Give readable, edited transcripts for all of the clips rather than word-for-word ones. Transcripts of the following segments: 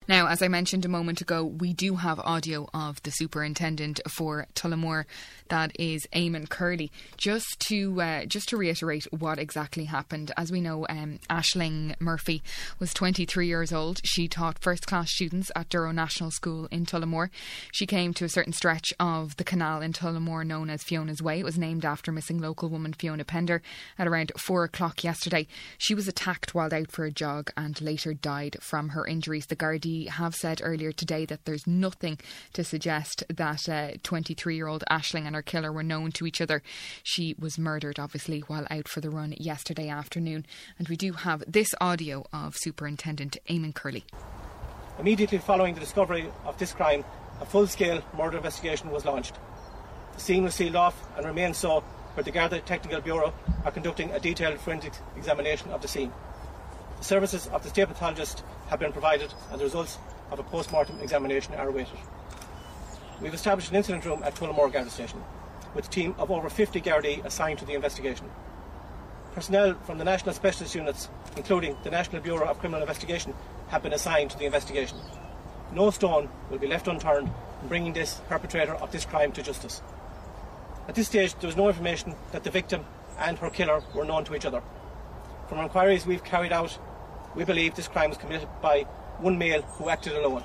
Now, as I mentioned a moment ago, we do have audio of the superintendent for Tullamore, that is Eamon Curley. Just to reiterate what exactly happened, as we know, Aisling Murphy was 23 years old. She taught first-class students at Durrow National School in Tullamore. She came to a certain stretch of the canal in Tullamore known as Fiona's Way. It was named after missing local woman Fiona Pender at around 4 o'clock yesterday. She was attacked while out for a jog and later died from her injuries. The Gardaí have said earlier today that there's nothing to suggest that 23-year-old Aisling and her killer were known to each other. She was murdered, obviously, while out for the run yesterday afternoon. And we do have this audio of Superintendent Eamon Curley. Immediately following the discovery of this crime, a full-scale murder investigation was launched. The scene was sealed off and remains so, where the Garda Technical Bureau are conducting a detailed forensic examination of the scene. The services of the state pathologist have been provided and the results of a post-mortem examination are awaited. We've established an incident room at Tullamore Garda Station with a team of over 50 Gardaí assigned to the investigation. Personnel from the National Specialist Units, including the National Bureau of Criminal Investigation, have been assigned to the investigation. No stone will be left unturned in bringing this perpetrator of this crime to justice. At this stage, there was no information that the victim and her killer were known to each other. From inquiries we've carried out, we believe this crime was committed by one male who acted alone.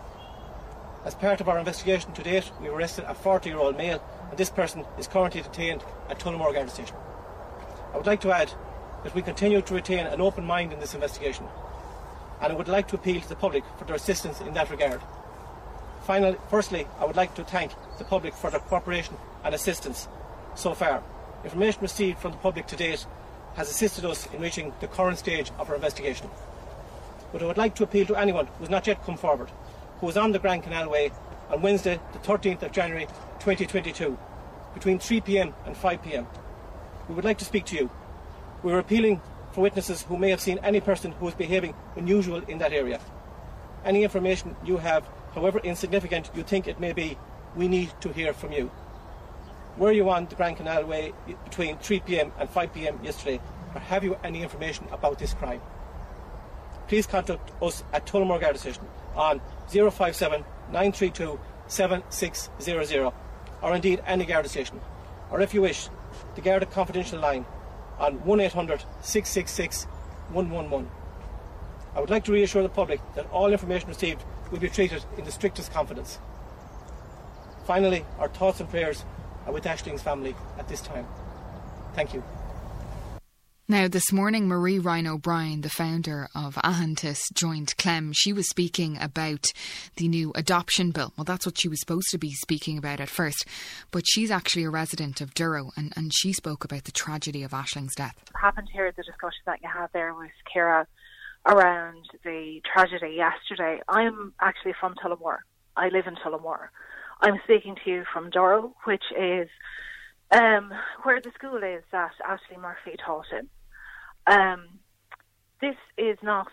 As part of our investigation to date, we've arrested a 40-year-old male, and this person is currently detained at Tullamore Garda Station. I would like to add that we continue to retain an open mind in this investigation, and I would like to appeal to the public for their assistance in that regard. Firstly, I would like to thank the public for their cooperation and assistance so far. Information received from the public to date has assisted us in reaching the current stage of our investigation. But I would like to appeal to anyone who has not yet come forward, who was on the Grand Canal Way on Wednesday, the 13th of January 2022, between 3 p.m. and 5 p.m. We would like to speak to you. We are appealing for witnesses who may have seen any person who is behaving unusual in that area. Any information you have, however insignificant you think it may be, we need to hear from you. Were you on the Grand Canal Way between 3 p.m. and 5 p.m. yesterday, or have you any information about this crime? Please contact us at Tullamore Garda Station on 057 932 7600, or indeed any Garda station, or if you wish, the Garda Confidential line on 1800 666 111. I would like to reassure the public that all information received will be treated in the strictest confidence. Finally, our thoughts and prayers are with Aisling's family at this time. Thank you. Now, this morning, Marie Ryan O'Brien, the founder of Ahantis, joined Clem. She was speaking about the new adoption bill. Well, that's what she was supposed to be speaking about at first. But she's actually a resident of Durrow, and she spoke about the tragedy of Aisling's death. I happened to hear the discussion that you had there with Ciara around the tragedy yesterday. I'm actually from Tullamore. I live in Tullamore. I'm speaking to you from Durrow, which is where the school is that Aisling Murphy taught in. This is not,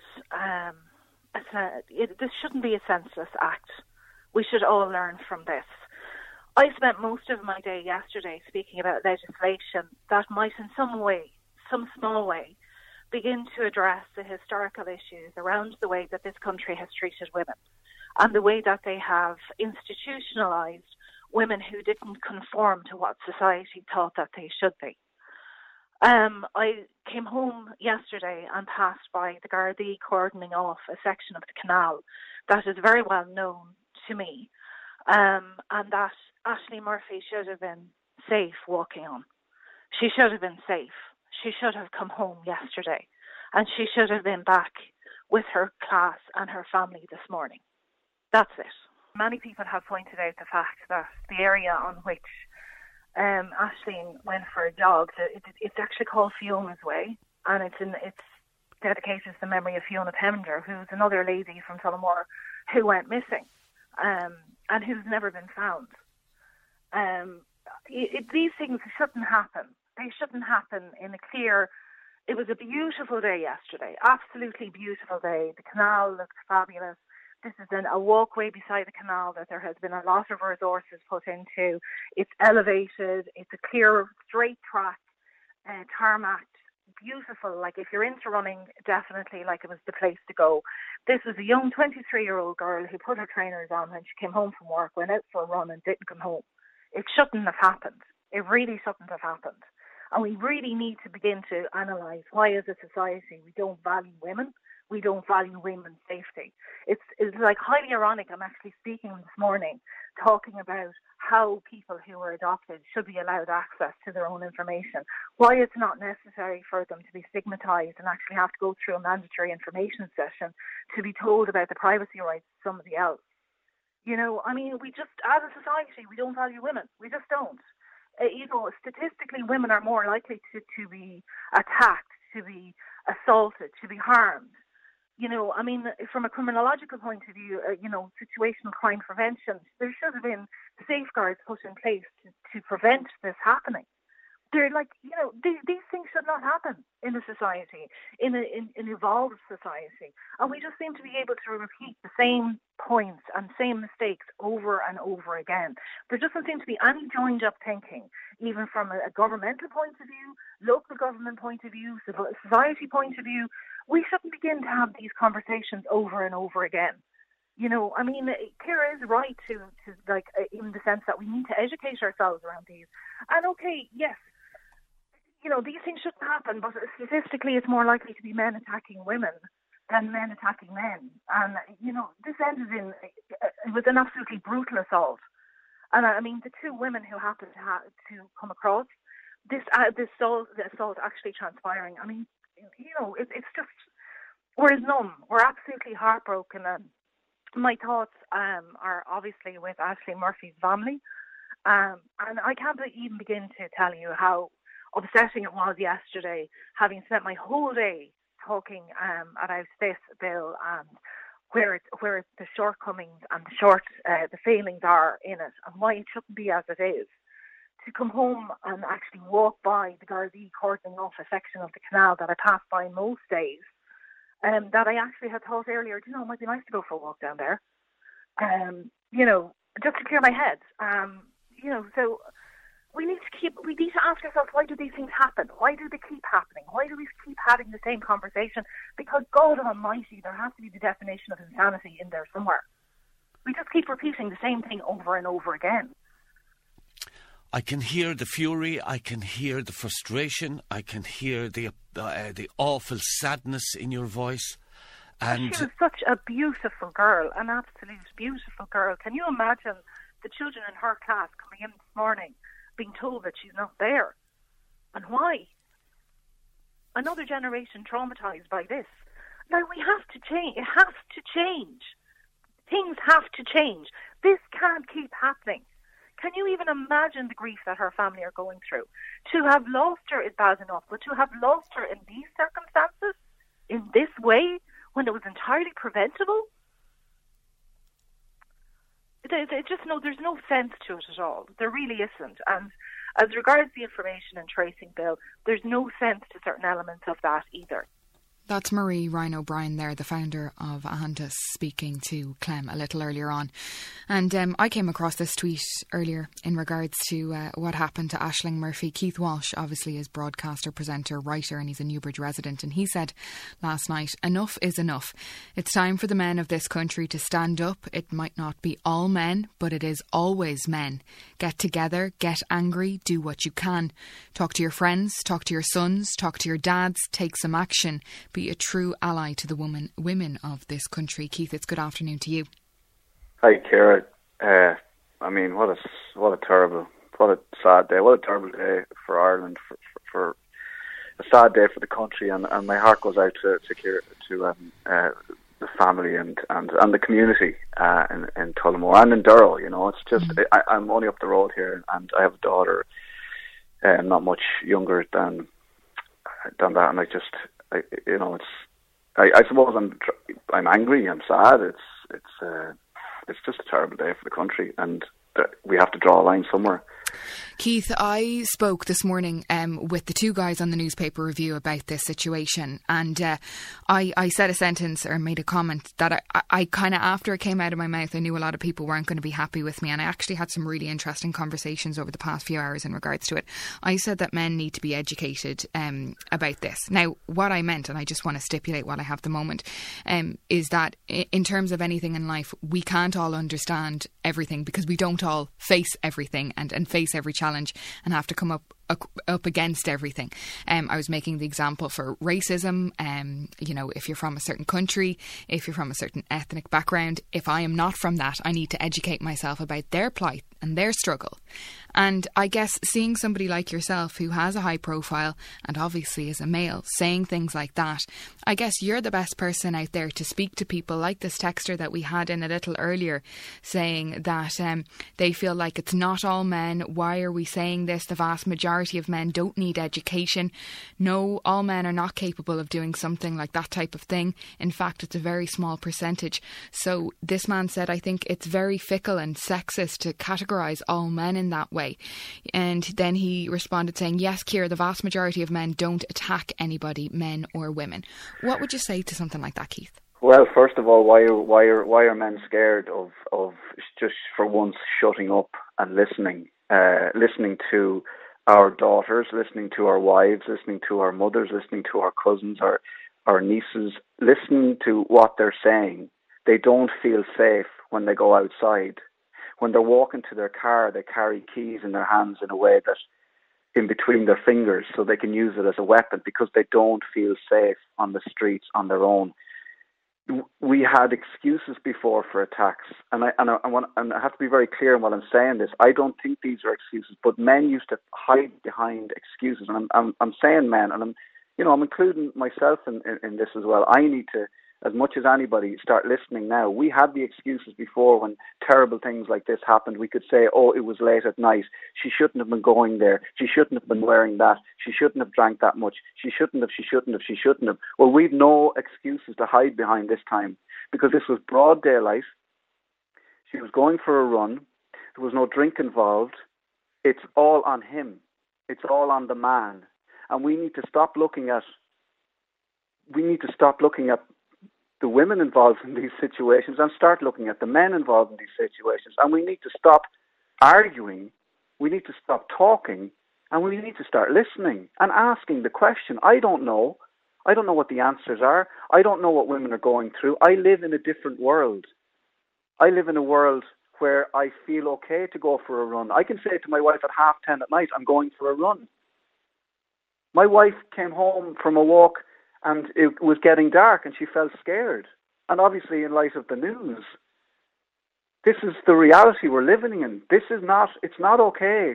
this shouldn't be a senseless act. We should all learn from this. I spent most of my day yesterday speaking about legislation that might in some way, some small way, begin to address the historical issues around the way that this country has treated women and the way that they have institutionalised women who didn't conform to what society thought that they should be. I came home yesterday and passed by the Gardaí cordoning off a section of the canal that is very well known to me, and that Aisling Murphy should have been safe walking on. She should have been safe. She should have come home yesterday, and she should have been back with her class and her family this morning. That's it. Many people have pointed out the fact that the area on which Aisling went for a jog, it's actually called Fiona's Way, and it's dedicated to the memory of Fiona Pender, who's another lady from Tullamore who went missing and who's never been found. These things shouldn't happen. They shouldn't happen in a clear... It was a beautiful day yesterday, absolutely beautiful day. The canal looked fabulous. This is a walkway beside the canal that there has been a lot of resources put into. It's elevated. It's a clear, straight track, tarmac, beautiful. Like, if you're into running, definitely, like, it was the place to go. This was a young 23-year-old girl who put her trainers on when she came home from work, went out for a run and didn't come home. It shouldn't have happened. It really shouldn't have happened. And we really need to begin to analyse why, as a society, we don't value women. We don't value women's safety. It's like highly ironic. I'm actually speaking this morning, talking about how people who are adopted should be allowed access to their own information. Why it's not necessary for them to be stigmatised and actually have to go through a mandatory information session to be told about the privacy rights of somebody else. You know, I mean, we just, as a society, we don't value women. We just don't. You know, statistically, women are more likely to be attacked, to be assaulted, to be harmed. You know, I mean, from a criminological point of view, you know, situational crime prevention, there should have been safeguards put in place to prevent this happening. They're like, you know, these things should not happen in a society, in an evolved society. And we just seem to be able to repeat the same points and same mistakes over and over again. There doesn't seem to be any joined-up thinking, even from a governmental point of view, local government point of view, civil society point of view. We shouldn't begin to have these conversations over and over again. You know, I mean, Ciara is right to like, in the sense that we need to educate ourselves around these. And okay, yes, you know, these things shouldn't happen, but statistically it's more likely to be men attacking women than men attacking men. And, you know, this ended with an absolutely brutal assault. And I mean, the two women who happened to come across this assault actually transpiring, I mean, you know, it's just, we're numb. We're absolutely heartbroken. And my thoughts are obviously with Ashling Murphy's family. And I can't even begin to tell you how upsetting it was yesterday, having spent my whole day talking about this bill and where the shortcomings and the failings are in it and why it shouldn't be as it is. To come home and actually walk by the Gardaí cordoning off a section of the canal that I pass by most days, that I actually had thought earlier, you know, it might be nice to go for a walk down there, you know, just to clear my head. You know, so we need to ask ourselves, why do these things happen? Why do they keep happening? Why do we keep having the same conversation? Because God Almighty, there has to be the definition of insanity in there somewhere. We just keep repeating the same thing over and over again. I can hear the fury, I can hear the frustration, I can hear the awful sadness in your voice. And she was such a beautiful girl, an absolute beautiful girl. Can you imagine the children in her class coming in this morning being told that she's not there? And why? Another generation traumatised by this. Now, we have to change. It has to change. Things have to change. This can't keep happening. Can you even imagine the grief that her family are going through? To have lost her is bad enough, but to have lost her in these circumstances, in this way, when it was entirely preventable? There's no sense to it at all. There really isn't. And as regards the information and tracing bill, there's no sense to certain elements of that either. That's Marie Ryan O'Brien there, the founder of Ahantas, speaking to Clem a little earlier on. And I came across this tweet earlier in regards to what happened to Ashling Murphy. Keith Walsh obviously is broadcaster, presenter, writer, and he's a Newbridge resident. And he said last night, enough is enough. It's time for the men of this country to stand up. It might not be all men, but it is always men. Get together, get angry, do what you can. Talk to your friends, talk to your sons, talk to your dads, take some action. Be a true ally to the women of this country. Keith, it's good afternoon to you. Hi, Ciara. I mean, what a sad day. What a terrible day for Ireland, for a sad day for the country, and my heart goes out to Ciara, to the family and the community in Tullamore and in Durrow. You know, it's just I'm only up the road here, and I have a daughter, not much younger than that, and you know, I suppose I'm angry, I'm sad. It's just a terrible day for the country, and we have to draw a line somewhere. Keith, I spoke this morning with the two guys on the newspaper review about this situation, and I said a sentence or made a comment that I kind of, after it came out of my mouth, I knew a lot of people weren't going to be happy with me, and I actually had some really interesting conversations over the past few hours in regards to it. I said that men need to be educated about this. Now, what I meant, and I just want to stipulate what I have at the moment, is that in terms of anything in life, we can't all understand everything because we don't all face everything and face every challenge and have to come up against everything. I was making the example for racism. If you're from a certain country, if you're from a certain ethnic background, if I am not from that, I need to educate myself about their plight and their struggle. And I guess seeing somebody like yourself who has a high profile and obviously is a male saying things like that, I guess you're the best person out there to speak to people like this texter that we had in a little earlier, saying that they feel like it's not all men. Why are we saying this? The vast majority of men don't need education. No, all men are not capable of doing something like that type of thing. In fact, it's a very small percentage. So this man said, I think it's very fickle and sexist to categorise all men in that way. And then he responded saying, yes, Ciara, the vast majority of men don't attack anybody, men or women. What would you say to something like that, Keith? Well, first of all, why are men scared of just for once shutting up and listening to our daughters, listening to our wives, listening to our mothers, listening to our cousins, our nieces, listening to what they're saying? They don't feel safe when they go outside. When they're walking to their car, they carry keys in their hands in a way that in between their fingers so they can use it as a weapon because they don't feel safe on the streets on their own. We had excuses before for attacks, and I have to be very clear in what I'm saying this. I don't think these are excuses, but men used to hide behind excuses, and I'm saying men, and I'm including myself in this as well. I need to, as much as anybody, start listening now. We had the excuses before when terrible things like this happened. We could say, oh, it was late at night. She shouldn't have been going there. She shouldn't have been wearing that. She shouldn't have drank that much. She shouldn't have. Well, we've no excuses to hide behind this time because this was broad daylight. She was going for a run. There was no drink involved. It's all on him. It's all on the man. And we need to stop looking at the women involved in these situations and start looking at the men involved in these situations. And we need to stop arguing, we need to stop talking, and we need to start listening and asking the question. I don't know what the answers are. I don't know what women are going through. I live in a different world. I live in a world where I feel okay to go for a run. I can say to my wife at 10:30 at night, I'm going for a run. My wife came home from a walk and it was getting dark and she felt scared. And obviously in light of the news, this is the reality we're living in. It's not okay.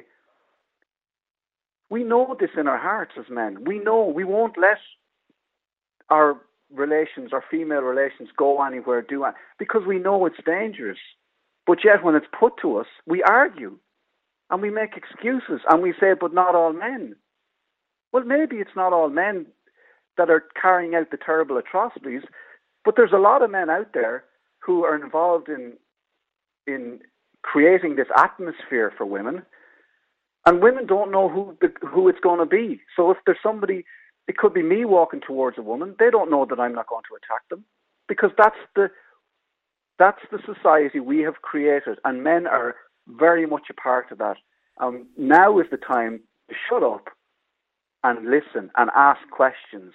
We know this in our hearts as men. We know we won't let our relations, our female relations go anywhere, because we know it's dangerous. But yet when it's put to us, we argue and we make excuses and we say, but not all men. Well, maybe it's not all men that are carrying out the terrible atrocities, but there's a lot of men out there who are involved in creating this atmosphere for women, and women don't know who it's going to be. So if there's somebody, it could be me walking towards a woman, they don't know that I'm not going to attack them, because that's the society we have created, and men are very much a part of that. Now is the time to shut up and listen and ask questions.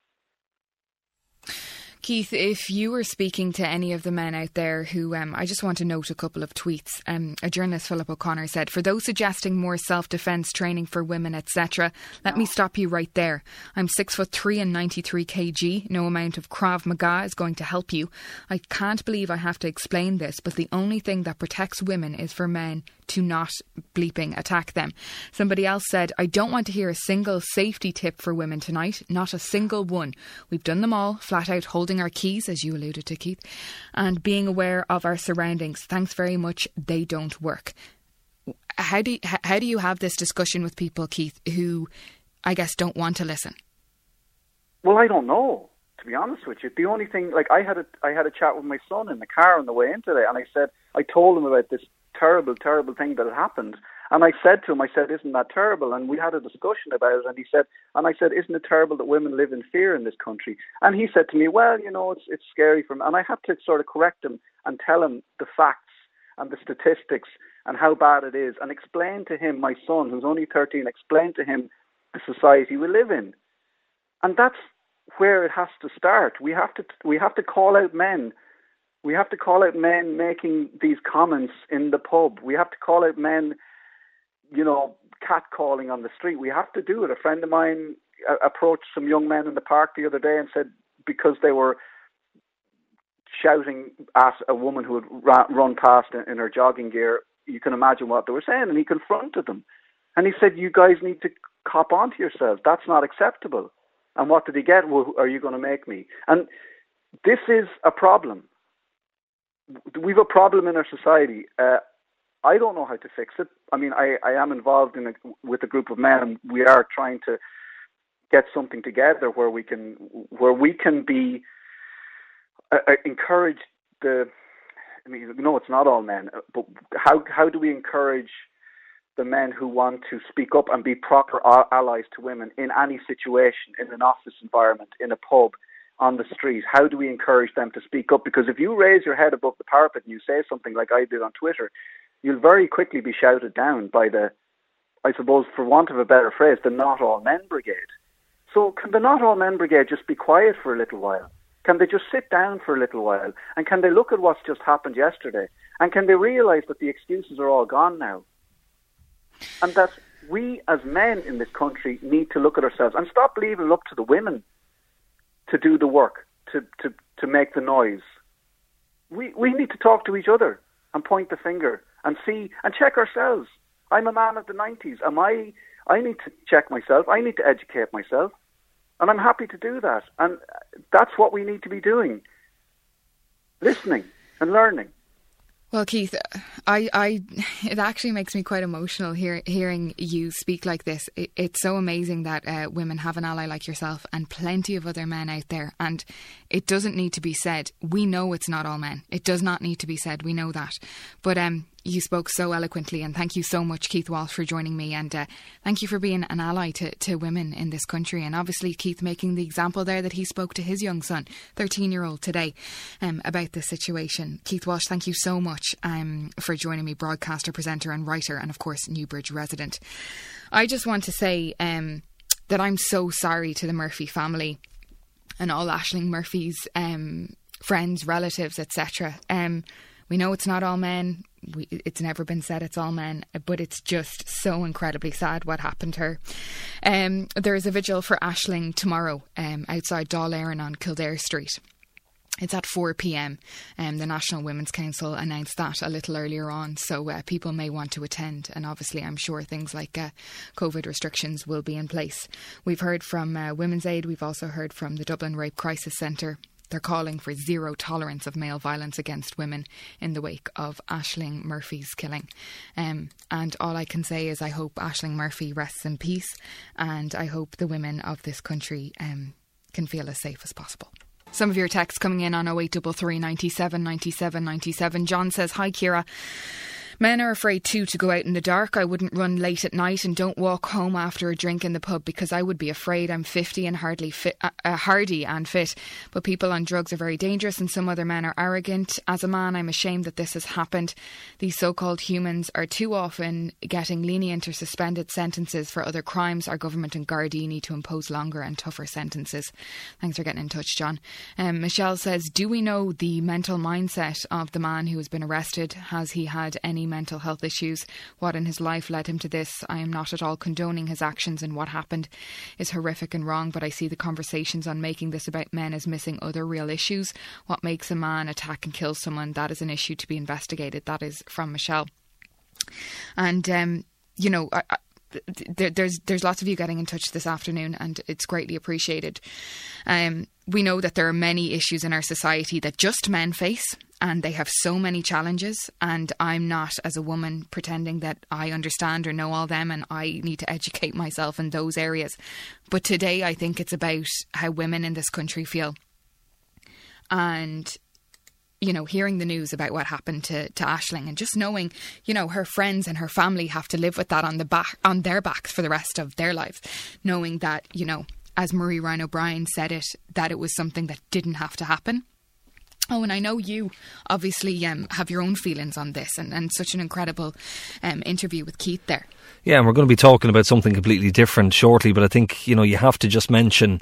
Keith, if you were speaking to any of the men out there who, I just want to note a couple of tweets. A journalist, Philip O'Connor, said, for those suggesting more self-defence training for women, etc., let me stop you right there. I'm 6'3" and 93 kg. No amount of Krav Maga is going to help you. I can't believe I have to explain this, but the only thing that protects women is for men to not bleeping attack them. Somebody else said, I don't want to hear a single safety tip for women tonight, not a single one. We've done them all, flat out holding our keys, as you alluded to, Keith, and being aware of our surroundings. Thanks very much, they don't work. How do you have this discussion with people, Keith, who I guess don't want to listen? Well, I don't know. To to be honest with you. The only thing, like, I had a chat with my son in the car on the way in today, and I told him about this terrible, terrible thing that had happened. And I said to him, isn't that terrible? And we had a discussion about it, and I said, isn't it terrible that women live in fear in this country? And he said to me, well, it's scary for me. And I had to sort of correct him and tell him the facts and the statistics and how bad it is, and explain to him, my son, who's only 13, explain to him the society we live in. And that's where it has to start. We have to call out men. We have to call out men making these comments in the pub. We have to call out men, catcalling on the street. We have to do it. A friend of mine approached some young men in the park the other day and said, because they were shouting at a woman who had run past in her jogging gear, you can imagine what they were saying. And he confronted them. And he said, you guys need to cop onto yourselves. That's not acceptable. And what did he get? Well, are you going to make me? And this is a problem. We've a problem in our society. I don't know how to fix it. I mean, I am involved with a group of men, and we are trying to get something together where we can be encourage the. I mean, no, it's not all men, but how do we encourage the men who want to speak up and be proper allies to women in any situation, in an office environment, in a pub, on the street? How do we encourage them to speak up? Because if you raise your head above the parapet and you say something like I did on Twitter, you'll very quickly be shouted down by the, I suppose, for want of a better phrase, the Not All Men Brigade. So can the Not All Men Brigade just be quiet for a little while? Can they just sit down for a little while? And can they look at what's just happened yesterday? And can they realise that the excuses are all gone now? And that we as men in this country need to look at ourselves and stop leaving it up to the women to do the work, to make the noise. We need to talk to each other and point the finger and see and check ourselves. I'm a man of the 90s. I need to check myself. I need to educate myself. And I'm happy to do that. And that's what we need to be doing. Listening and learning. Well, Keith, it actually makes me quite emotional hearing you speak like this. It's so amazing that women have an ally like yourself and plenty of other men out there. And it doesn't need to be said. We know it's not all men. It does not need to be said. We know that. But you spoke so eloquently, and thank you so much, Keith Walsh, for joining me, and thank you for being an ally to women in this country, and obviously Keith making the example there that he spoke to his young son, 13-year-old, today about this situation. Keith Walsh, thank you so much for joining me, broadcaster, presenter and writer, and of course Newbridge resident. I just want to say that I'm so sorry to the Murphy family and all Aisling Murphy's friends, relatives, etc. We know it's not all men. It's never been said it's all men, but it's just so incredibly sad what happened to her. There is a vigil for Aisling tomorrow outside Dáil Éireann on Kildare Street. It's at 4 p.m. The National Women's Council announced that a little earlier on, so people may want to attend, and obviously I'm sure things like COVID restrictions will be in place. We've heard from Women's Aid, we've also heard from the Dublin Rape Crisis Centre. They're calling for zero tolerance of male violence against women in the wake of Aisling Murphy's killing. And all I can say is I hope Aisling Murphy rests in peace, and I hope the women of this country can feel as safe as possible. Some of your texts coming in on 0833 97 97 97. John says, hi Ciara. Men are afraid too to go out in the dark. I wouldn't run late at night and don't walk home after a drink in the pub because I would be afraid. I'm 50 and hardy and fit. But people on drugs are very dangerous and some other men are arrogant. As a man, I'm ashamed that this has happened. These so-called humans are too often getting lenient or suspended sentences for other crimes. Our government and Gardaí need to impose longer and tougher sentences. Thanks for getting in touch, John. Michelle says, do we know the mental mindset of the man who has been arrested? Has he had any mental health issues? What in his life led him to this? I am not at all condoning his actions, and what happened is horrific and wrong, but I see the conversations on making this about men as missing other real issues. What makes a man attack and kill someone? That is an issue to be investigated. That is from Michelle. And you know, there's lots of you getting in touch this afternoon, and it's greatly appreciated. We know that there are many issues in our society that just men face, and they have so many challenges, and I'm not, as a woman, pretending that I understand or know all them, and I need to educate myself in those areas. But today I think it's about how women in this country feel. and, you know, hearing the news about what happened to Aisling, and just knowing, you know, her friends and her family have to live with that on their backs for the rest of their lives, knowing that, you know, as Marie Ryan O'Brien said it, that it was something that didn't have to happen. Oh, and I know you obviously have your own feelings on this, and such an incredible interview with Keith there. Yeah, and we're going to be talking about something completely different shortly, but I think, you know, you have to just mention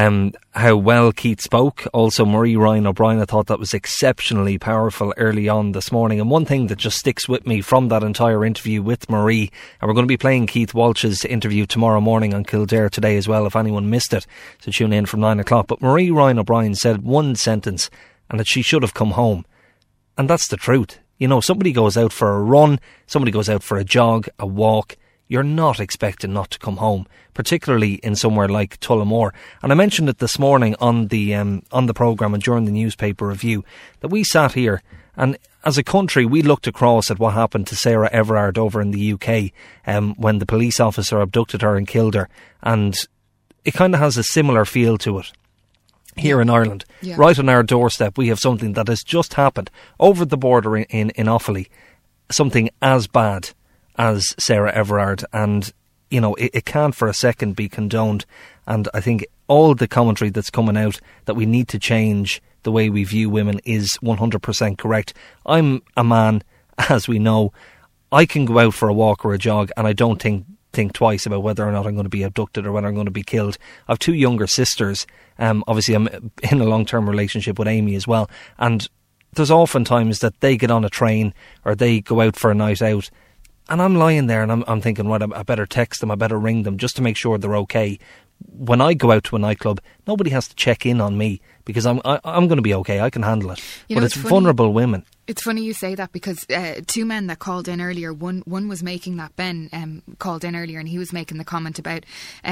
how well Keith spoke. Also, Marie Ryan O'Brien, I thought that was exceptionally powerful early on this morning. And one thing that just sticks with me from that entire interview with Marie, and we're going to be playing Keith Walsh's interview tomorrow morning on Kildare Today as well, if anyone missed it, so tune in from 9 o'clock. But Marie Ryan O'Brien said one sentence, and that she should have come home. And that's the truth. You know, somebody goes out for a run, somebody goes out for a jog, a walk. You're not expected not to come home, particularly in somewhere like Tullamore. And I mentioned it this morning on the programme and during the newspaper review, that we sat here and as a country we looked across at what happened to Sarah Everard over in the UK when the police officer abducted her and killed her. And it kind of has a similar feel to it. Here in Ireland, right on our doorstep, we have something that has just happened over the border in Offaly, something as bad as Sarah Everard, and you know it can't for a second be condoned. And I think all the commentary that's coming out that we need to change the way we view women is 100% correct. I'm a man, as we know. I can go out for a walk or a jog, and I don't think twice about whether or not I'm going to be abducted or whether I'm going to be killed. I have two younger sisters. Obviously I'm in a long-term relationship with Amy as well, and there's often times that they get on a train or they go out for a night out, and I'm lying there and I'm thinking, right, I better text them, I better ring them just to make sure they're okay. When I go out to a nightclub, nobody has to check in on me because I'm going to be okay, I can handle it. You know, but it's vulnerable women. It's funny you say that because two men that called in earlier, one was making that, Ben called in earlier, and he was making the comment about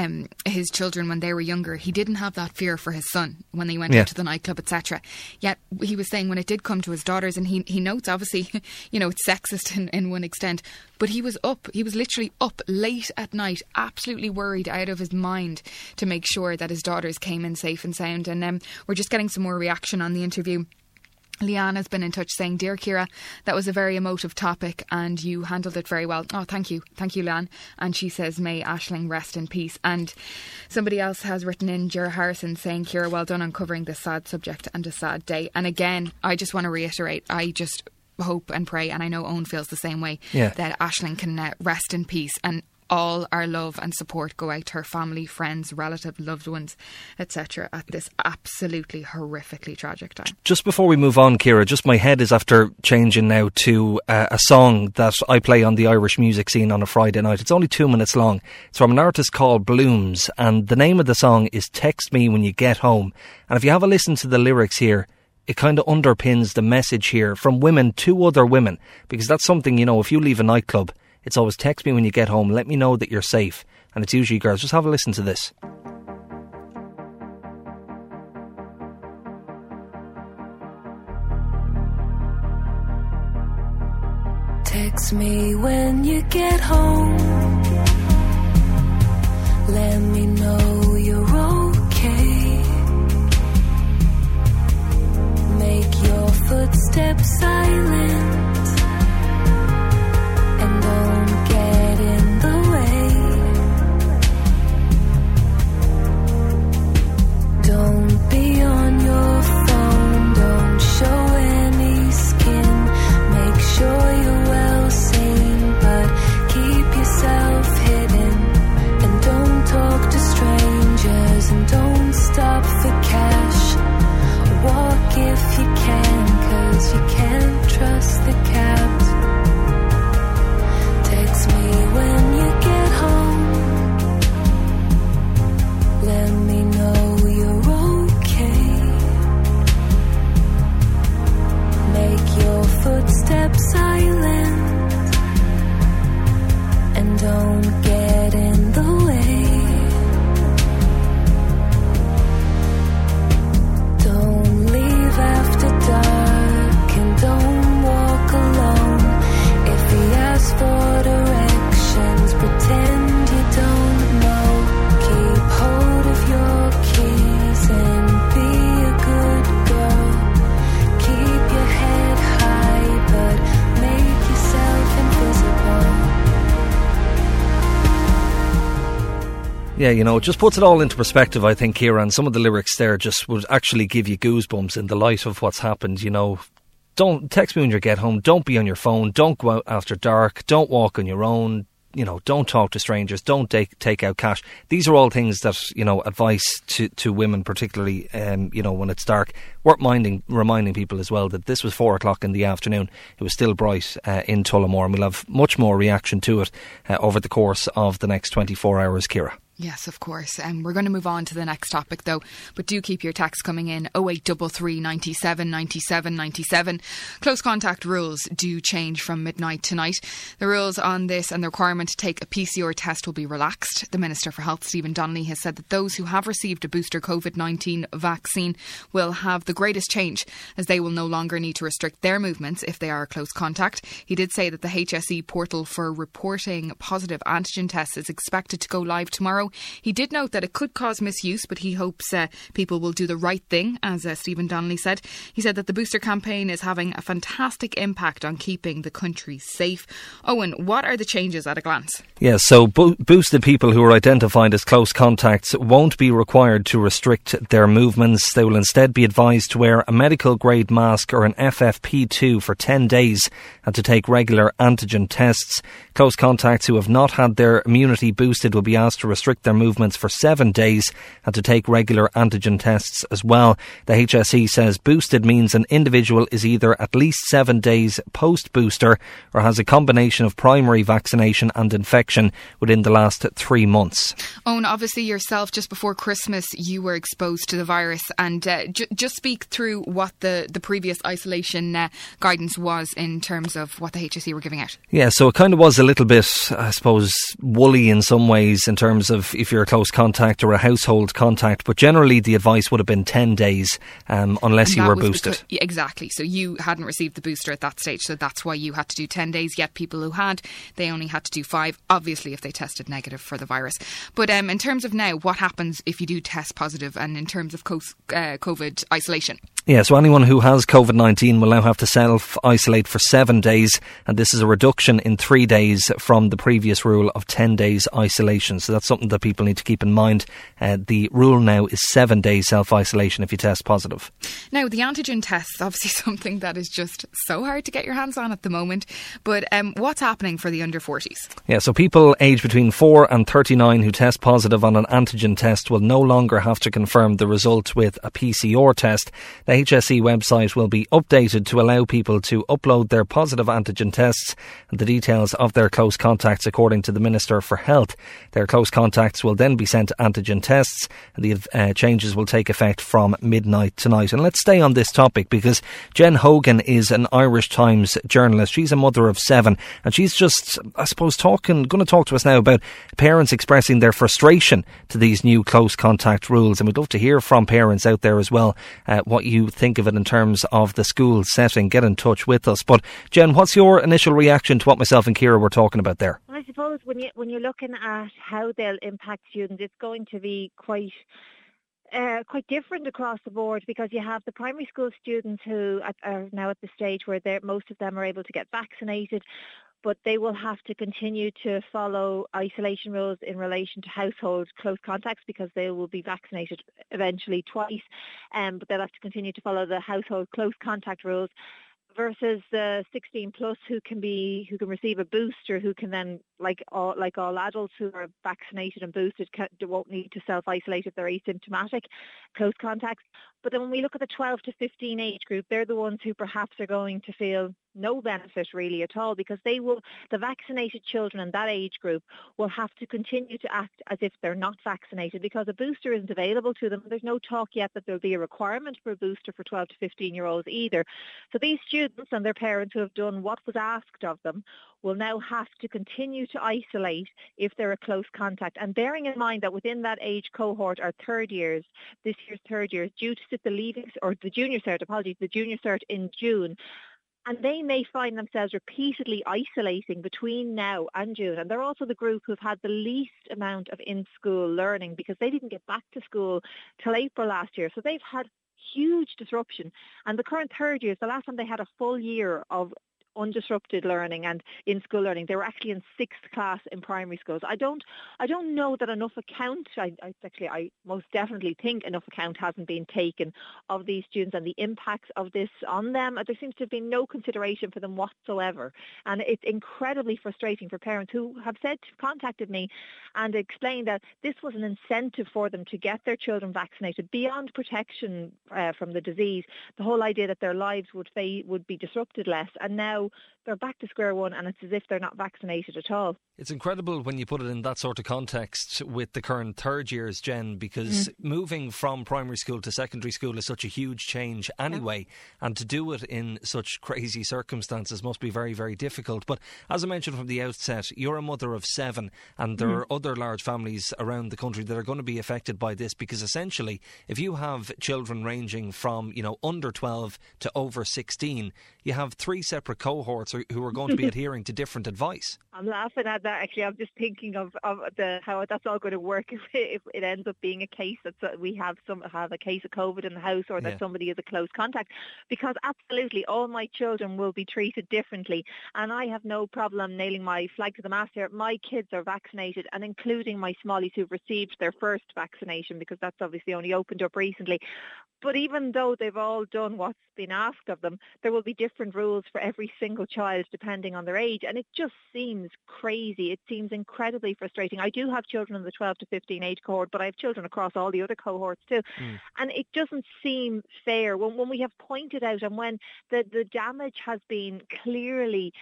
his children when they were younger. He didn't have that fear for his son when they went out to the nightclub, etc. Yet he was saying when it did come to his daughters, and he notes obviously, you know, it's sexist in one extent, but he was literally up late at night, absolutely worried out of his mind to make sure that his daughters came in safe and sound. And we're just getting some more reaction on the interview. Leanne has been in touch saying, "Dear Ciara, that was a very emotive topic and you handled it very well." Oh, thank you, Leanne. And she says, "May Aisling rest in peace." And somebody else has written in, Ger Harrison, saying, "Ciara, well done on covering this sad subject and a sad day." And again, I just want to reiterate, I just hope and pray, and I know Owen feels the same way, that Aisling can rest in peace, and all our love and support go out to her family, friends, relatives, loved ones, etc. at this absolutely horrifically tragic time. Just before we move on, Ciara, just my head is after changing now to a song that I play on the Irish music scene on a Friday night. It's only 2 minutes long. It's from an artist called Blooms, and the name of the song is Text Me When You Get Home. And if you have a listen to the lyrics here, it kind of underpins the message here from women to other women, because that's something, you know, if you leave a nightclub, it's always text me when you get home, let me know that you're safe. And it's usually girls. Just have a listen to this. Text me when you get home, let me know you're okay. Make your footsteps silent and don't get in the way. Don't be on your phone, don't show any skin. Make sure you're well seen, but keep yourself hidden. And don't talk to strangers, and don't stop for cash. Walk if you can, 'cause you can't trust the cabs. Text me when you get home, let me know you're okay. Make your footsteps silent and don't get in the way. Don't leave after dark and don't walk alone. If he asks for directions, pretend you don't know. Keep hold of your keys and be a good girl. Yeah, you know, it just puts it all into perspective, I think, Ciara, and some of the lyrics there just would actually give you goosebumps in the light of what's happened, you know. Don't text me when you get home, don't be on your phone, don't go out after dark, don't walk on your own, you know, don't talk to strangers, don't take out cash. These are all things that, you know, advice to women, particularly, you know, when it's dark. Worth reminding people as well that this was 4 o'clock in the afternoon. It was still bright in Tullamore, and we'll have much more reaction to it over the course of the next 24 hours, Ciara. Yes, of course. And we're going to move on to the next topic, though. But do keep your texts coming in. 0833 97 97 97. Close contact rules do change from midnight tonight. The rules on this and the requirement to take a PCR test will be relaxed. The Minister for Health, Stephen Donnelly, has said that those who have received a booster COVID-19 vaccine will have the greatest change, as they will no longer need to restrict their movements if they are a close contact. He did say that the HSE portal for reporting positive antigen tests is expected to go live tomorrow. He did note that it could cause misuse, but he hopes people will do the right thing, as Stephen Donnelly said. He said that the booster campaign is having a fantastic impact on keeping the country safe. Owen, what are the changes at a glance? Yeah, so boosted people who are identified as close contacts won't be required to restrict their movements. They will instead be advised to wear a medical grade mask or an FFP2 for 10 days and to take regular antigen tests. Close contacts who have not had their immunity boosted will be asked to restrict their movements for 7 days and to take regular antigen tests as well. The HSE says boosted means an individual is either at least 7 days post-booster or has a combination of primary vaccination and infection within the last 3 months. Owen, obviously yourself, just before Christmas, you were exposed to the virus, and just speak through what the previous isolation guidance was in terms of what the HSE were giving out. Yeah, so it kind of was a little bit, I suppose, woolly in some ways in terms of if you're a close contact or a household contact, but generally the advice would have been 10 days unless you were boosted. Exactly, so you hadn't received the booster at that stage, so that's why you had to do 10 days, yet people who had, they only had to do 5, obviously if they tested negative for the virus. But in terms of now, what happens if you do test positive, and in terms of COVID isolation? Yeah, so anyone who has COVID-19 will now have to self-isolate for 7 days, and this is a reduction in 3 days from the previous rule of 10 days isolation. So that's something that people need to keep in mind. The rule now is 7 days self-isolation if you test positive. Now, the antigen test is obviously something that is just so hard to get your hands on at the moment, but what's happening for the under 40s? Yeah, so people aged between 4 and 39 who test positive on an antigen test will no longer have to confirm the result with a PCR test. The HSE website will be updated to allow people to upload their positive antigen tests and the details of their close contacts, according to the Minister for Health. Their close contacts will then be sent antigen tests, and the changes will take effect from midnight tonight. And let's stay on this topic because Jen Hogan is an Irish Times journalist. She's a mother of 7, and she's just, I suppose, going to talk to us now about parents expressing their frustration to these new close contact rules. And we'd love to hear from parents out there as well, what you think of it in terms of the school setting. Get in touch with us. But Jen, what's your initial reaction to what myself and Ciara were talking about there? I suppose when you're looking at how they'll impact students, it's going to be quite different across the board, because you have the primary school students who are now at the stage where most of them are able to get vaccinated, but they will have to continue to follow isolation rules in relation to household close contacts, because they will be vaccinated eventually twice, but they'll have to continue to follow the household close contact rules, versus the 16 plus who can receive a booster, who can then, like all adults who are vaccinated and boosted, won't need to self-isolate if they're asymptomatic close contacts. But then when we look at the 12 to 15 age group, they're the ones who perhaps are going to feel no benefit really at all, because the vaccinated children in that age group will have to continue to act as if they're not vaccinated, because a booster isn't available to them. There's no talk yet that there'll be a requirement for a booster for 12 to 15 year olds either. So these students and their parents who have done what was asked of them will now have to continue to isolate if they're a close contact. And bearing in mind that within that age cohort are this year's third years, due to sit the junior cert in June. And they may find themselves repeatedly isolating between now and June. And they're also the group who've had the least amount of in-school learning, because they didn't get back to school till April last year. So they've had huge disruption. And the current third years, the last time they had a full year of undisrupted learning and in-school learning. They were actually in 6th class in primary schools. I don't know that enough account, I most definitely think enough account hasn't been taken of these students and the impacts of this on them. There seems to have been no consideration for them whatsoever. And it's incredibly frustrating for parents who have contacted me and explained that this was an incentive for them to get their children vaccinated beyond protection from the disease. The whole idea that their lives would be disrupted less, and now they're back to square one, and it's as if they're not vaccinated at all. It's incredible when you put it in that sort of context with the current third years, Jen, because moving from primary school to secondary school is such a huge change anyway, and to do it in such crazy circumstances must be very, very difficult. But as I mentioned from the outset, you're a mother of 7, and there are other large families around the country that are going to be affected by this, because essentially if you have children ranging from, under 12 to over 16, you have 3 separate cohorts who are going to be adhering to different advice. I'm laughing at that, actually. I'm just thinking of how that's all going to work if it ends up being a case that we have a case of COVID in the house, or that somebody is a close contact. Because absolutely, all my children will be treated differently. And I have no problem nailing my flag to the mast here. My kids are vaccinated, and including my smallies who've received their first vaccination, because that's obviously only opened up recently. But even though they've all done what's been asked of them, there will be different rules for every single child depending on their age. And it just seems crazy. It seems incredibly frustrating. I do have children in the 12 to 15 age cohort, but I have children across all the other cohorts too. And it doesn't seem fair when we have pointed out, and when the damage has been clearly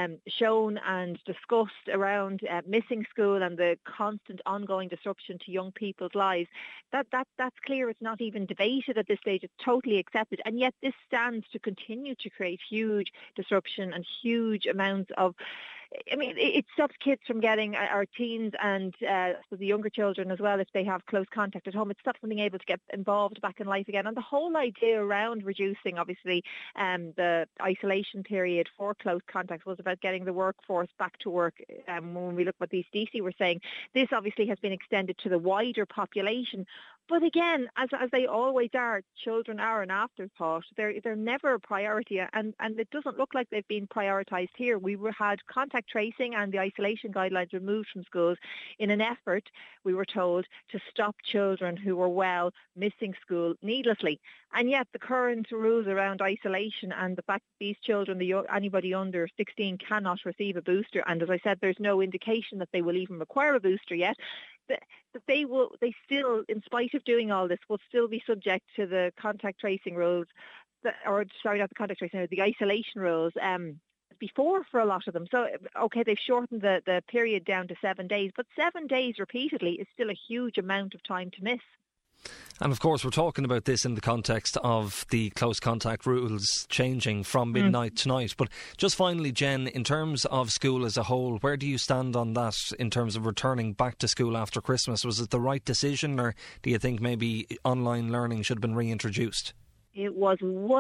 shown and discussed around missing school and the constant ongoing disruption to young people's lives, that's clear. It's not even debated at this stage. It's totally accepted. And yet this stands to continue to create huge disruption and huge amounts of, it stops kids from getting, our teens and the younger children as well, if they have close contact at home, it stops them being able to get involved back in life again. And the whole idea around reducing, obviously, the isolation period for close contacts was about getting the workforce back to work. When we look what the ECDC were saying, this obviously has been extended to the wider population. But again, as they always are, children are an afterthought. They're never a priority, and it doesn't look like they've been prioritised here. We had contact tracing and the isolation guidelines removed from schools in an effort, we were told, to stop children who were well missing school needlessly. And yet the current rules around isolation and the fact that these children, anybody under 16, cannot receive a booster, and as I said, there's no indication that they will even require a booster yet, that they still, in spite of doing all this, will still be subject to the contact tracing rules, the isolation rules before for a lot of them. So, okay, they've shortened the period down to 7 days, but 7 days repeatedly is still a huge amount of time to miss. And of course, we're talking about this in the context of the close contact rules changing from midnight tonight. But just finally, Jen, in terms of school as a whole, where do you stand on that in terms of returning back to school after Christmas? Was it the right decision, or do you think maybe online learning should have been reintroduced? It was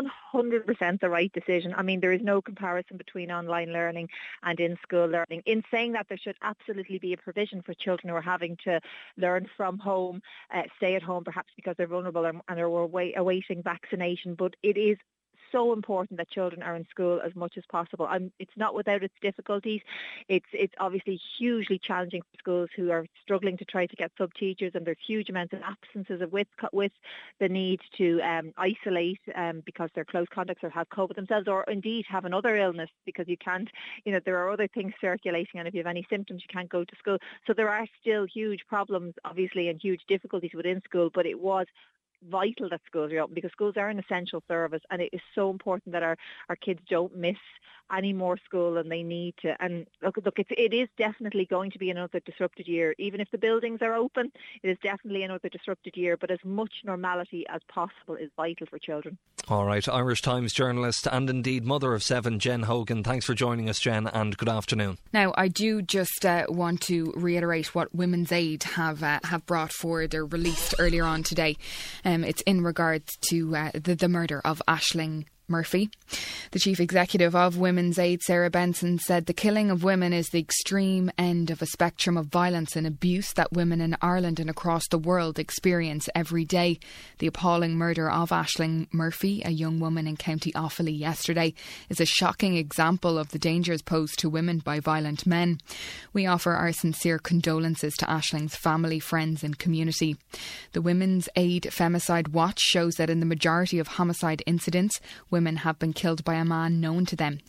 100% the right decision. I mean, there is no comparison between online learning and in-school learning. In saying that, there should absolutely be a provision for children who are having to learn from home, stay at home perhaps because they're vulnerable and are awaiting vaccination. But it is so important that children are in school as much as possible. It's not without its difficulties. It's obviously hugely challenging for schools who are struggling to try to get sub-teachers, and there's huge amounts of absences with the need to isolate because they're close contacts or have COVID themselves, or indeed have another illness, because you can't, there are other things circulating, and if you have any symptoms you can't go to school. So there are still huge problems obviously and huge difficulties within school, but it was vital that schools are open, because schools are an essential service, and it is so important that our kids don't miss any more school than they need to. And look, it is definitely going to be another disrupted year. Even if the buildings are open, it is definitely another disrupted year, but as much normality as possible is vital for children. All right, Irish Times journalist and indeed mother of 7, Jen Hogan, thanks for joining us, Jen, and good afternoon. Now, I do just want to reiterate what Women's Aid have brought forward or released earlier on today. It's in regards to the murder of Aisling Murphy. The chief executive of Women's Aid, Sarah Benson, said the killing of women is the extreme end of a spectrum of violence and abuse that women in Ireland and across the world experience every day. The appalling murder of Aisling Murphy, a young woman in County Offaly yesterday, is a shocking example of the dangers posed to women by violent men. We offer our sincere condolences to Aisling's family, friends and community. The Women's Aid Femicide Watch shows that in the majority of homicide incidents, women have been killed by a man known to them,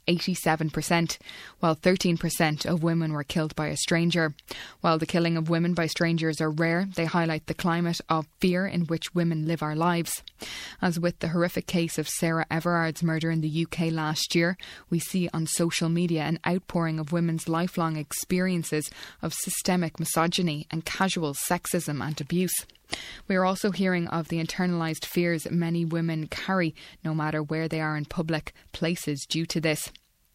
87%, while 13% of women were killed by a stranger. While the killing of women by strangers are rare, they highlight the climate of fear in which women live our lives. As with the horrific case of Sarah Everard's murder in the UK last year, we see on social media an outpouring of women's lifelong experiences of systemic misogyny and casual sexism and abuse. We are also hearing of the internalised fears many women carry, no matter where they are in public places, due to this.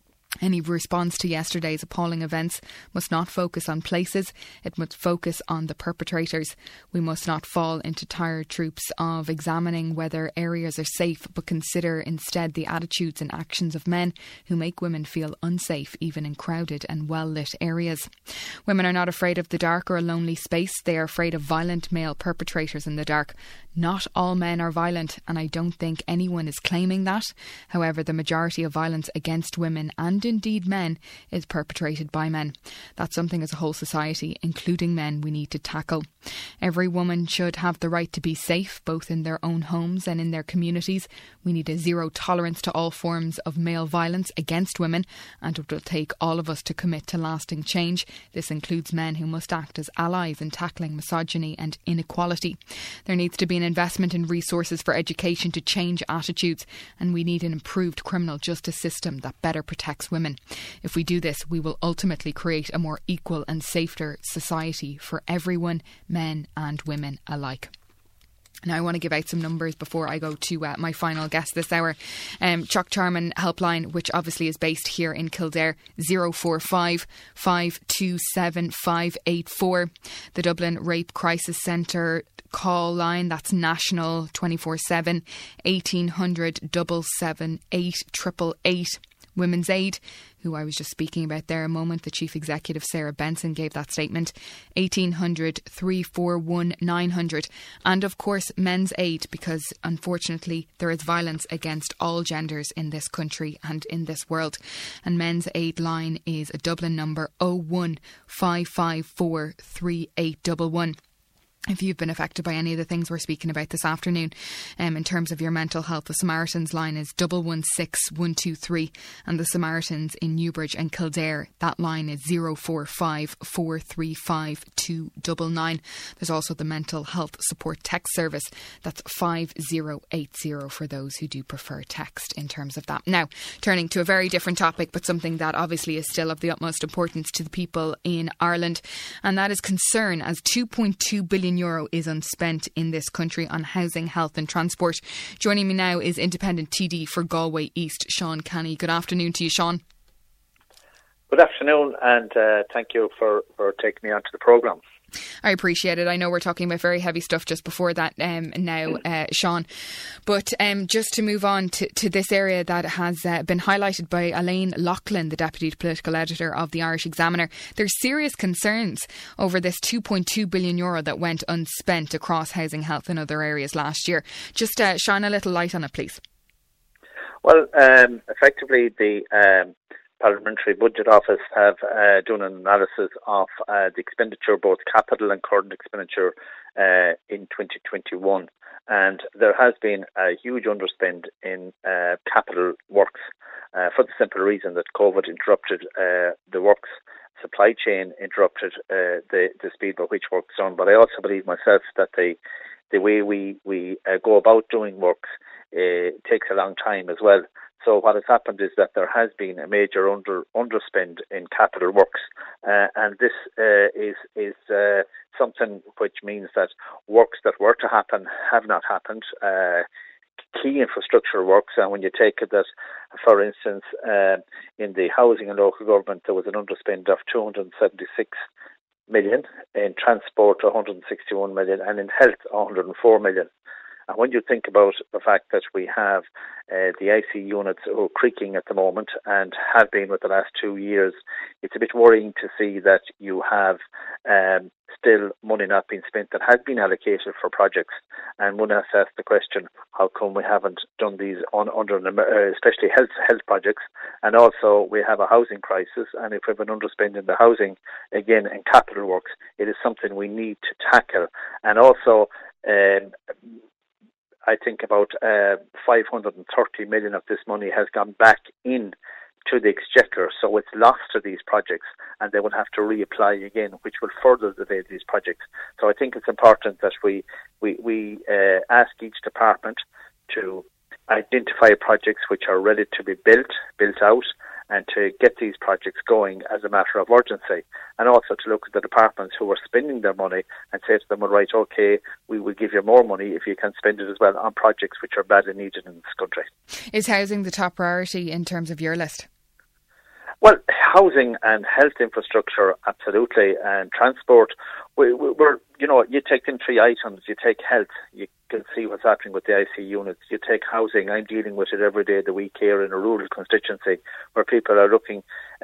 Any response to yesterday's appalling events must not focus on places, it must focus on the perpetrators. We must not fall into tired troops of examining whether areas are safe, but consider instead the attitudes and actions of men who make women feel unsafe even in crowded and well-lit areas. Women are not afraid of the dark or a lonely space, they are afraid of violent male perpetrators in the dark. Not all men are violent, and I don't think anyone is claiming that. However, the majority of violence against women and indeed men is perpetrated by men. That's something as a whole society, including men, we need to tackle. Every woman should have the right to be safe, both in their own homes and in their communities. We need a zero tolerance to all forms of male violence against women, and it will take all of us to commit to lasting change. This includes men who must act as allies in tackling misogyny and inequality. There needs to be an investment in resources for education to change attitudes, and we need an improved criminal justice system that better protects women. If we do this, we will ultimately create a more equal and safer society for everyone, men and women alike. Now, I want to give out some numbers before I go to my final guest this hour. Chuck Charman helpline, which obviously is based here in Kildare, 045 527 584. The Dublin Rape Crisis Centre call line, that's national, 24/7, 1800 778 888. Women's Aid, who I was just speaking about there a moment, the Chief Executive Sarah Benson gave that statement, 1800 341 900. And of course Men's Aid, because unfortunately there is violence against all genders in this country and in this world. And Men's Aid line is a Dublin number, 01 554 3811. If you've been affected by any of the things we're speaking about this afternoon, in terms of your mental health, the Samaritans line is 116 123, and the Samaritans in Newbridge and Kildare, that line is 045 435 299. There's also the mental health support text service, that's 5080 for those who do prefer text in terms of that. Now, turning to a very different topic, but something that obviously is still of the utmost importance to the people in Ireland, and that is concern as €2.2 billion is unspent in this country on housing, health and transport. Joining me now is Independent TD for Galway East, Sean Canny. Good afternoon to you, Sean. Good afternoon, and thank you for taking me onto the programme. I appreciate it. I know we're talking about very heavy stuff just before that now, Sean. But just to move on to this area that has been highlighted by Elaine Loughlin, the Deputy Political Editor of the Irish Examiner. There's serious concerns over this €2.2 billion that went unspent across housing, health and other areas last year. Just shine a little light on it, please. Well, effectively the Parliamentary Budget Office have done an analysis of the expenditure, both capital and current expenditure, in 2021. And there has been a huge underspend in capital works for the simple reason that COVID interrupted the works supply chain, interrupted the speed by which work's done. But I also believe myself that the way we go about doing works takes a long time as well. So what has happened is that there has been a major underspend in capital works, and this is something which means that works that were to happen have not happened. Key infrastructure works, and when you take it that, for instance, in the housing and local government there was an underspend of 276 million, in transport 161 million, and in health 104 million. And when you think about the fact that we have the IC units creaking at the moment and have been with the last 2 years, it's a bit worrying to see that you have still money not being spent that has been allocated for projects. And one has to ask the question, how come we haven't done these especially health projects? And also we have a housing crisis, and if we have an underspending in the housing, again, in capital works, it is something we need to tackle. And also, I think about 530 million of this money has gone back in to the Exchequer, so it's lost to these projects, and they will have to reapply again, which will further delay these projects. So I think it's important that we ask each department to identify projects which are ready to be built out, and to get these projects going as a matter of urgency, and also to look at the departments who are spending their money and say to them, well, right, okay, we will give you more money if you can spend it as well on projects which are badly needed in this country. Is housing the top priority in terms of your list? Well, housing and health infrastructure, absolutely, and transport. We're you take in 3 items. You take health, you can see what's happening with the IC units. You take housing, I'm dealing with it every day of the week here in a rural constituency where people are looking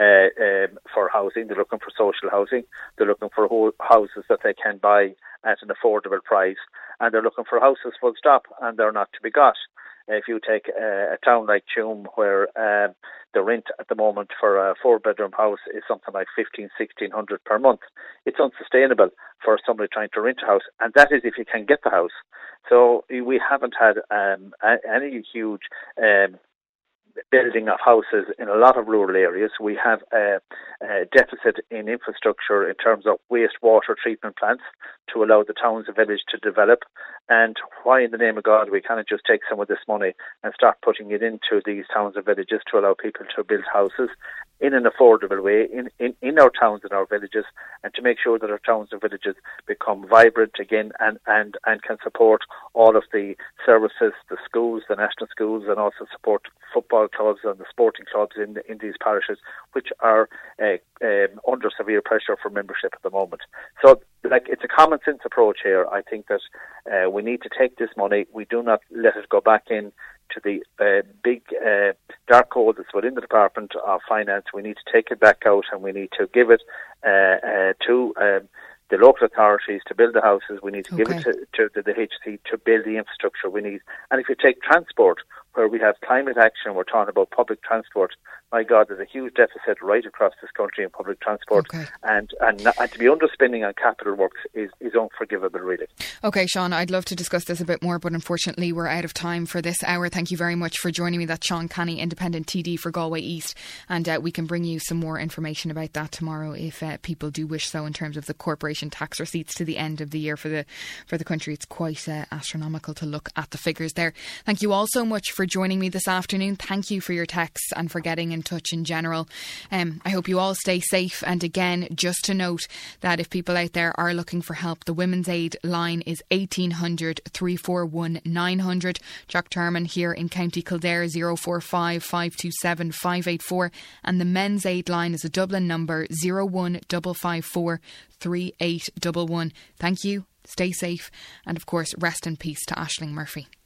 for housing. They're looking for social housing. They're looking for houses that they can buy at an affordable price. And they're looking for houses full stop, and they're not to be got. If you take a town like Tuam, where the rent at the moment for a 4-bedroom house is something like $1,500-1,600 per month, it's unsustainable for somebody trying to rent a house, and that is if you can get the house. So we haven't had any huge building of houses in a lot of rural areas. We have a deficit in infrastructure in terms of wastewater treatment plants to allow the towns and villages to develop. And why in the name of God we cannot just take some of this money and start putting it into these towns and villages to allow people to build houses in an affordable way in our towns and our villages, and to make sure that our towns and villages become vibrant again and can support all of the services, the schools, the national schools, and also support football clubs and the sporting clubs in these parishes, which are under severe pressure for membership at the moment. So, it's a common sense approach here. I think that we need to take this money. We do not let it go back in to the big dark hole that's within the Department of Finance. We need to take it back out, and we need to give it to the local authorities to build the houses. We need to give it to the HC to build the infrastructure we need. And if you take transport, where we have climate action, we're talking about public transport. My God, there's a huge deficit right across this country in public transport, and to be underspending on capital works is unforgivable, really. Okay, Sean, I'd love to discuss this a bit more, but unfortunately we're out of time for this hour. Thank you very much for joining me. That's Sean Canny, Independent TD for Galway East, and we can bring you some more information about that tomorrow if people do wish so, in terms of the corporation tax receipts to the end of the year for the country. It's quite astronomical to look at the figures there. Thank you all so much for joining me this afternoon. Thank you for your texts and for getting in touch in general. I hope you all stay safe, and again, just to note that if people out there are looking for help, the Women's Aid line is 1800 341 900. Jock Terman here in County Kildare 045 527 584, and the Men's Aid line is a Dublin number 01554 3811. Thank you, stay safe, and of course rest in peace to Aisling Murphy.